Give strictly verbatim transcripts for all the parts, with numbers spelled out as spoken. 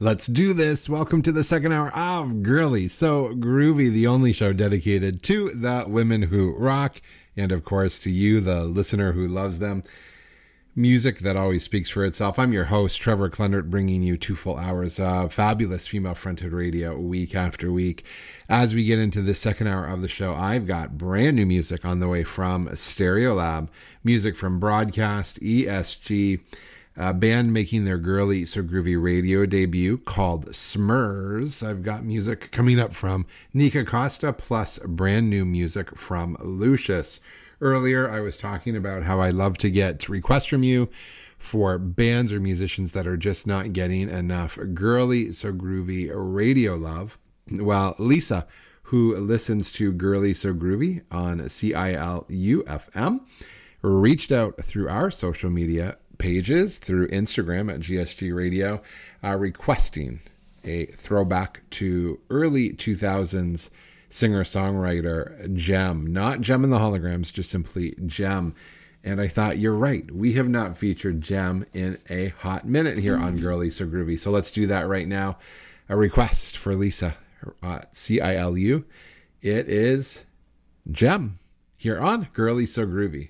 Let's do this. Welcome to the second hour of Girly So Groovy, the only show dedicated to the women who rock, and of course to you, the listener who loves them. Music that always speaks for itself. I'm your host, Trevor Klendert, bringing you two full hours of fabulous female-fronted radio week after week. As we get into the second hour of the show, I've got brand new music on the way from Stereolab, music from Broadcast, E S G, a band making their Girly So Groovy radio debut called Smurs. I've got music coming up from Nika Costa, plus brand new music from Lucius. Earlier, I was talking about how I love to get requests from you for bands or musicians that are just not getting enough Girly So Groovy radio love. Well, Lisa, who listens to Girly So Groovy on C I L U F M, reached out through our social media pages, through Instagram at G S G Radio, uh, requesting a throwback to early two thousands singer-songwriter Jem. Not Jem and the Holograms, just simply Jem. And I thought, you're right, we have not featured Jem in a hot minute here on Girly So Groovy. So let's do that right now. A request for Lisa, uh, C I L U. It is Jem here on Girly So Groovy.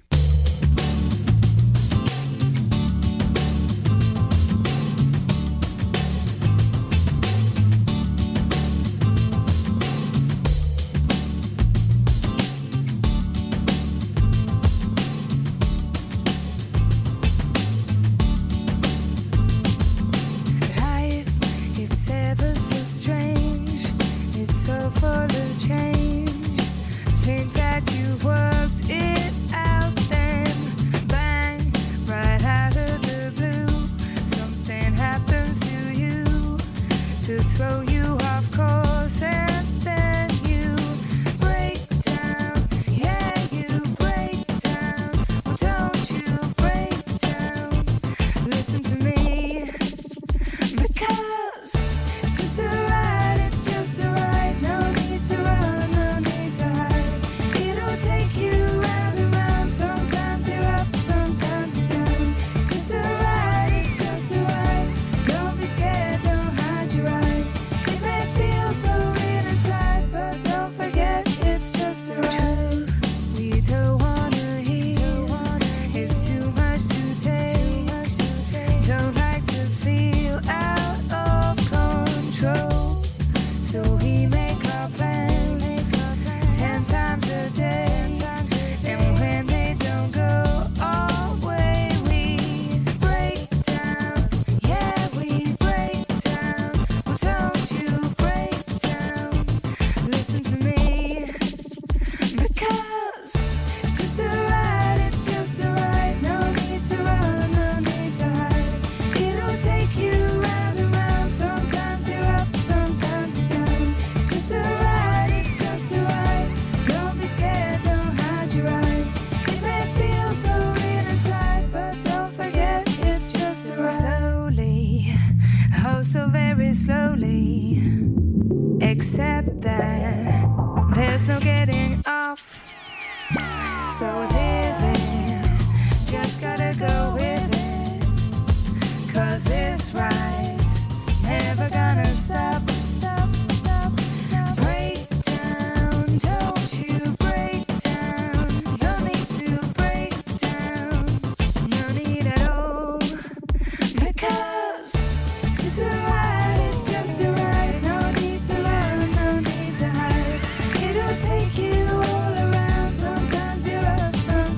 Take you all around, sometimes you're up, sometimes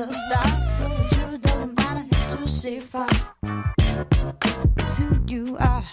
never stop. But the truth doesn't matter, it's too safe. It's who you are.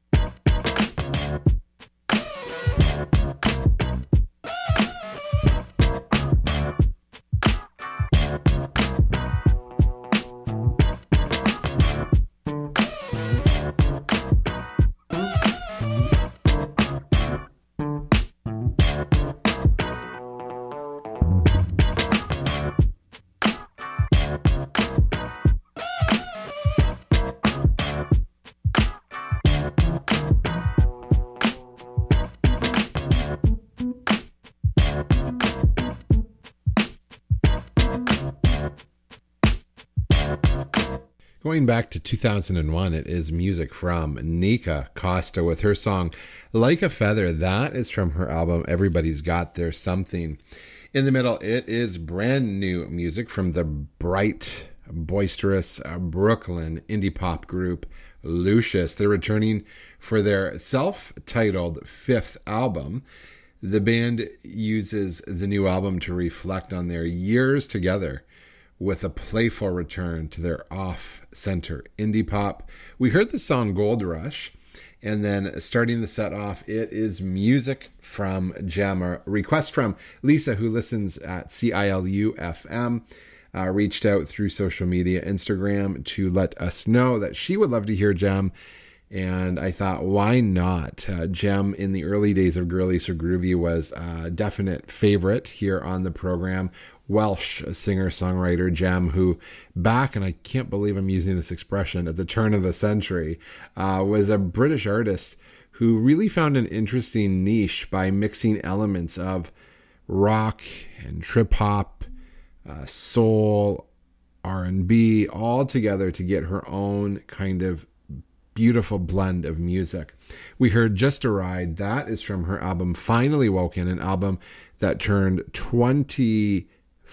Going back to two thousand one, it is music from Nika Costa with her song Like a Feather. That is from her album Everybody's Got Their Something. In the middle, it is brand new music from the bright, boisterous uh, Brooklyn indie pop group Lucius. They're returning for their self-titled fifth album. The band uses the new album to reflect on their years together with a playful return to their off-center indie pop. We heard the song Gold Rush, and then starting the set off, it is music from Gem, a request from Lisa, who listens at C I L U F M, uh, reached out through social media, Instagram, to let us know that she would love to hear Gem, and I thought, why not? Uh, Gem, in the early days of Girly So Groovy, was a definite favorite here on the program. Welsh singer-songwriter Gem, who back, and I can't believe I'm using this expression, at the turn of the century, uh, was a British artist who really found an interesting niche by mixing elements of rock and trip-hop, uh, soul, R and B, all together to get her own kind of beautiful blend of music. We heard Just a Ride. That is from her album Finally Woken, an album that turned twenty...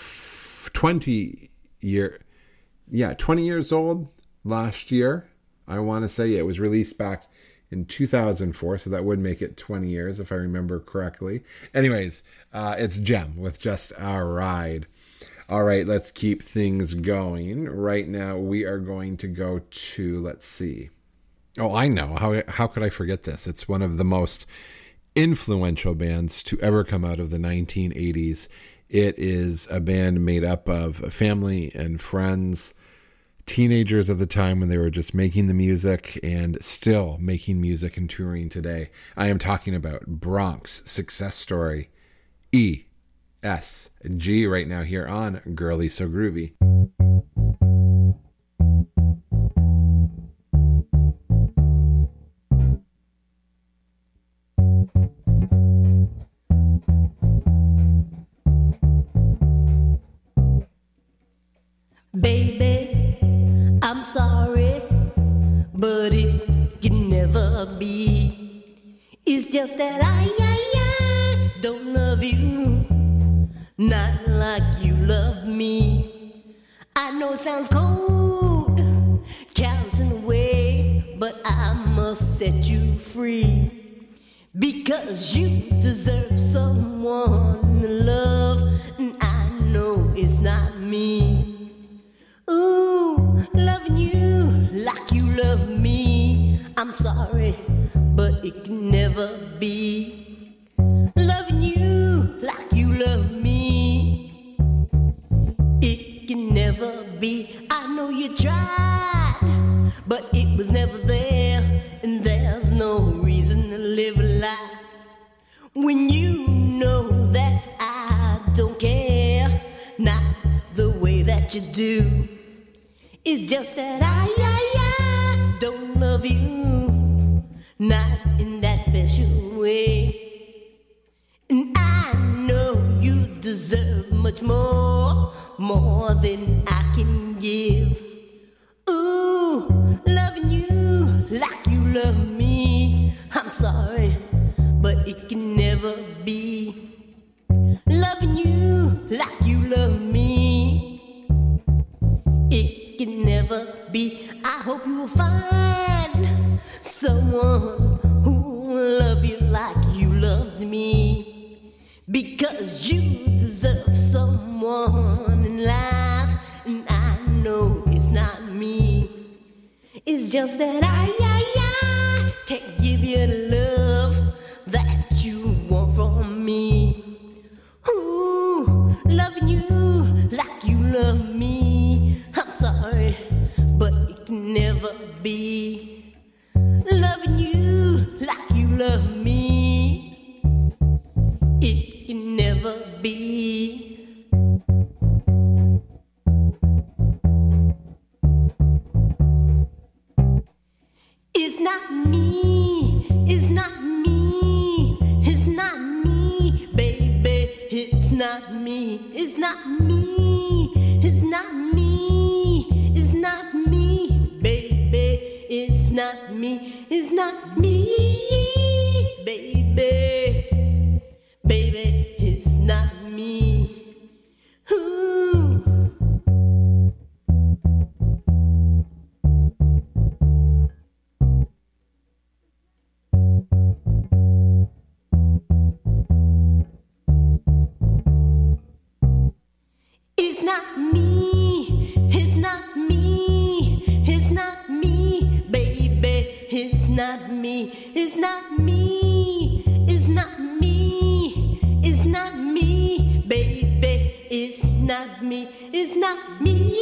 twenty year yeah twenty years old last year. I want to say it was released back in two thousand four, so that would make it twenty years if I remember correctly. Anyways, uh it's Gem with Just a Ride. All right, let's keep things going. Right now we are going to go to, let's see, oh I know how how could I forget this? It's one of the most influential bands to ever come out of the nineteen eighties. It is a band made up of family and friends, teenagers at the time when they were just making the music and still making music and touring today. I am talking about Bronx Success Story, E S G, right now here on Girly So Groovy. Baby, I'm sorry, but it can never be. It's just that I, I, I don't love you, not like you love me. I know it sounds cold, callous in a way, but I must set you free. Because you deserve someone to love, and I know it's not me. Ooh, loving you like you love me. I'm sorry, but it can never be. Loving you like you love me, it can never be. I know you tried, but it was never there. And there's no reason to live a lie when you know that I don't care, not the way that you do. It's just that I, I, I don't love you, not in that special way. And I know you deserve much more, more than I can give. Ooh, loving you like you love me. I'm sorry, but it can never be. Loving you like you love me, it can never be. I hope you will find someone who will love you like you loved me, because you deserve someone in life It's just that I, I, I can't give you the love that you want from me. Ooh, loving you like you love me. I'm sorry, but it can never be. Loving you like you love me, it can never be. It's not me, it's not me, it's not me, baby. It's not me, it's not me, it's not me, it's not me, baby. It's not me, it's not me, baby. Baby, it's not me. Ooh. It's not me, it's not me, it's not me, baby. It's not me, it's not me, it's not me, it's not me, baby. It's not me, it's not me,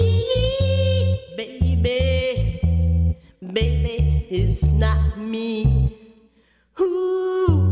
baby. Baby, it's not me. Ooh.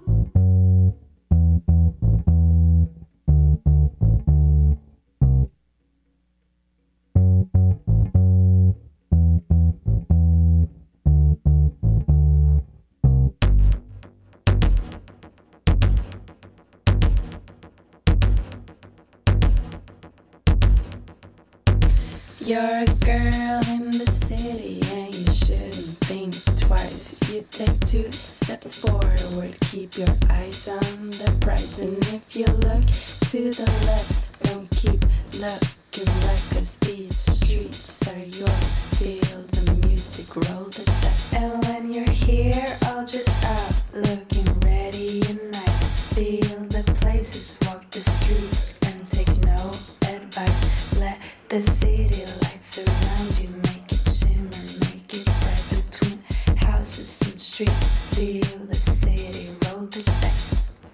You're a girl in the city and you shouldn't think twice. You take two steps forward, keep your eyes on the prize. And if you look to the left, don't keep looking right, 'cause these streets are yours. Feel the music, roll the dice. And when you're here, all just up, looking ready and nice. Feel the places, walk the streets and take no advice. Let the city lights around you, make it shimmer, make it bright between houses and streets. Feel the city, roll the dice.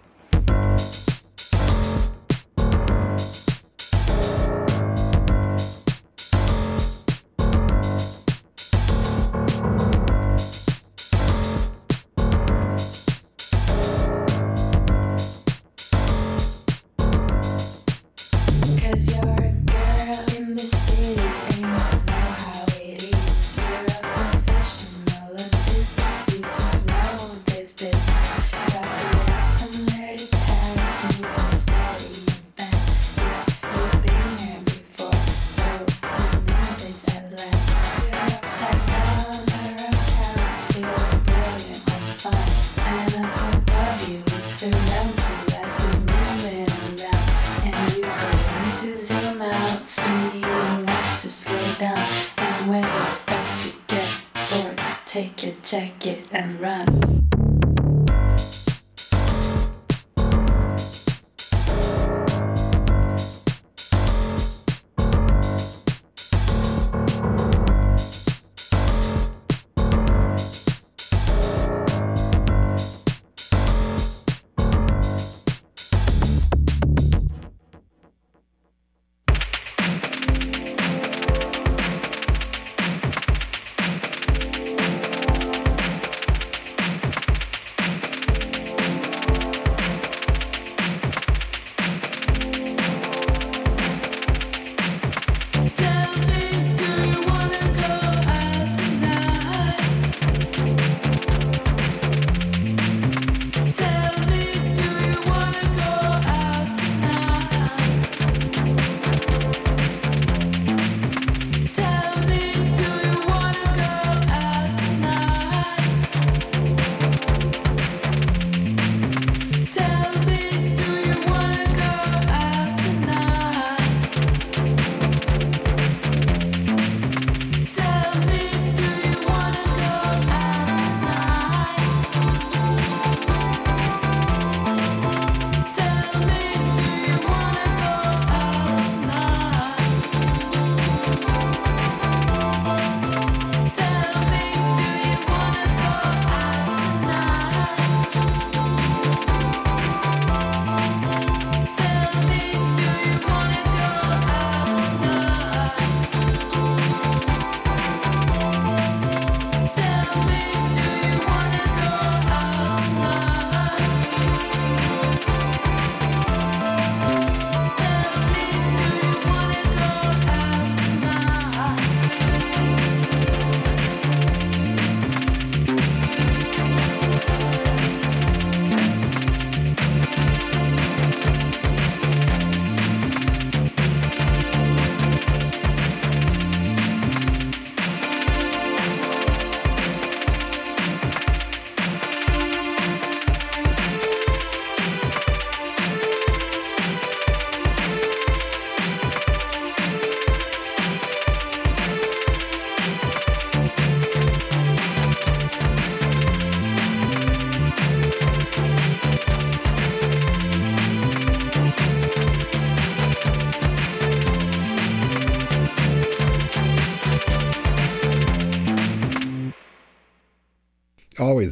Cause you're a girl in the city and you know how it is. You're a professional of justice, you just know this business. Drop it up and let it pass, move on steady and fast. Yeah, you've been here before, so you know this at last. You're upside down, you're uptown, feel brilliant and fun. And up above you, it surrounds you as you're moving around. And you go into zoom out, speeding up to slow down. And when you start to get bored, take your jacket and run.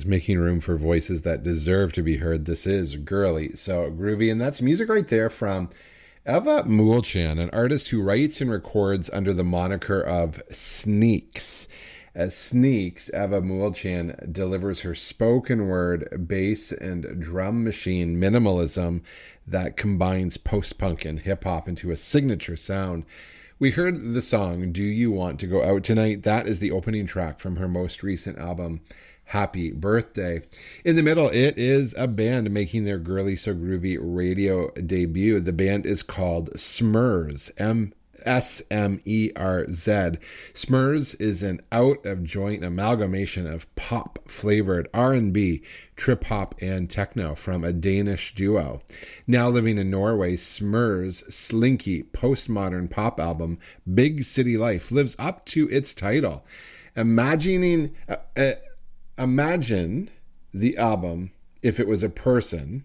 voices, making room for voices that deserve to be heard. This is Girly, So Groovy, and that's music right there from Eva Moolchan, an artist who writes and records under the moniker of Sneaks. As Sneaks, Eva Moolchan delivers her spoken word, bass, and drum machine minimalism that combines post-punk and hip-hop into a signature sound. We heard the song Do You Want to Go Out Tonight? That is the opening track from her most recent album, Happy Birthday. In the middle, it is a band making their Girly So Groovy radio debut. The band is called Smurz, M S M E R Z. Smurz is an out-of-joint amalgamation of pop-flavored R and B, trip-hop, and techno from a Danish duo. Now living in Norway, Smurz' slinky postmodern pop album, Big City Life, lives up to its title. Imagining... Uh, uh, Imagine the album if it was a person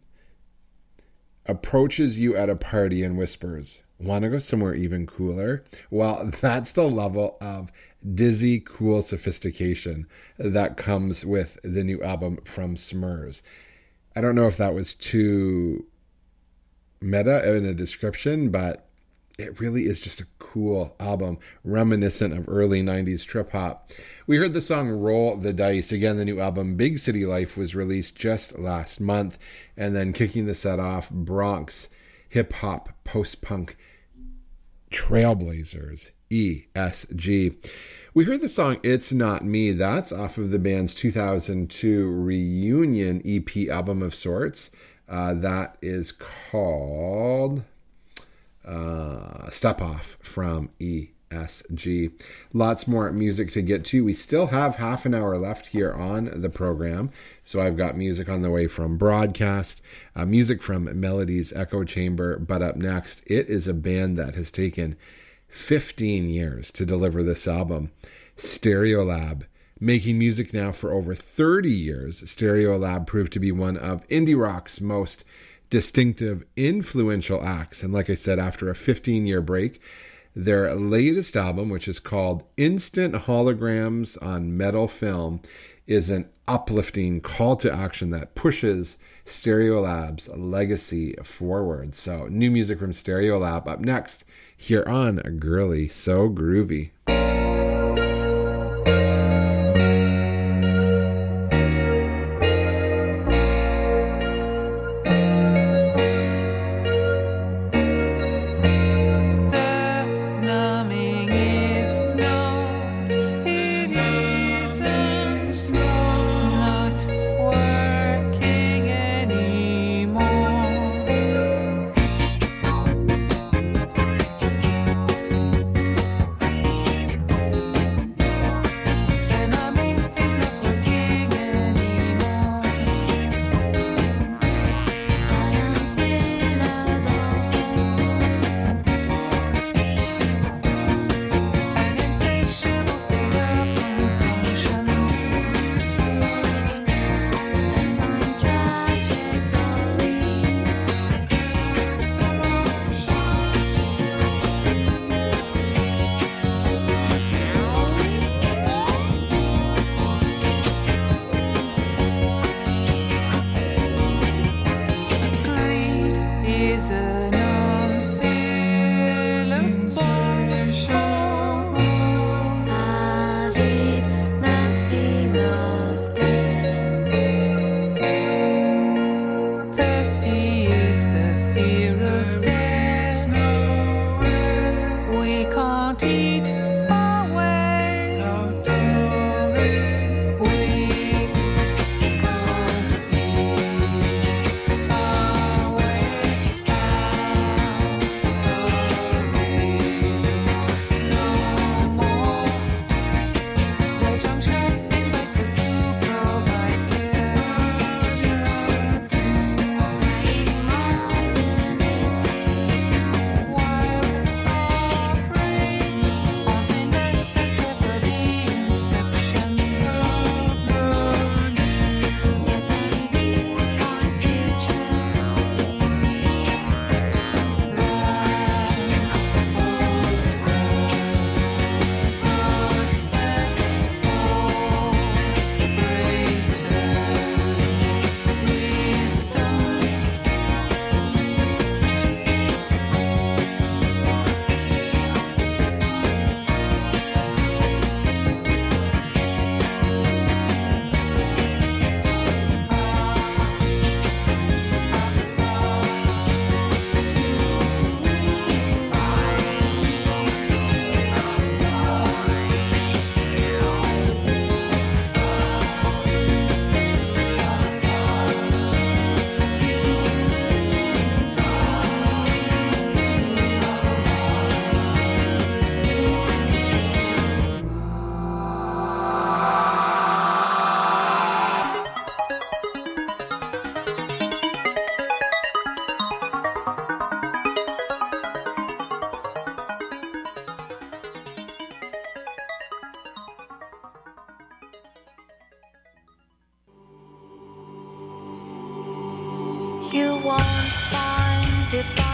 approaches you at a party and whispers, "Want to go somewhere even cooler?" Well, that's the level of dizzy, cool sophistication that comes with the new album from Smurz. I don't know if that was too meta in a description, but it really is just a cool album, reminiscent of early nineties trip hop. We heard the song Roll the Dice. Again, the new album Big City Life was released just last month. And then kicking the set off, Bronx hip hop post-punk Trailblazers, E S G. We heard the song It's Not Me. That's off of the band's two thousand two reunion E P album of sorts. Uh, that is called... Uh, Step Off from E S G. Lots more music to get to. We still have half an hour left here on the program. So I've got music on the way from Broadcast, uh, music from Melody's Echo Chamber. But up next, it is a band that has taken fifteen years to deliver this album, Stereolab. Making music now for over thirty years, Stereolab proved to be one of indie rock's most distinctive, influential acts. And like I said, after a fifteen-year break, their latest album, which is called Instant Holograms on Metal Film, is an uplifting call to action that pushes Stereolab's legacy forward. So, new music from Stereolab up next here on Girly So Groovy. You won't find it.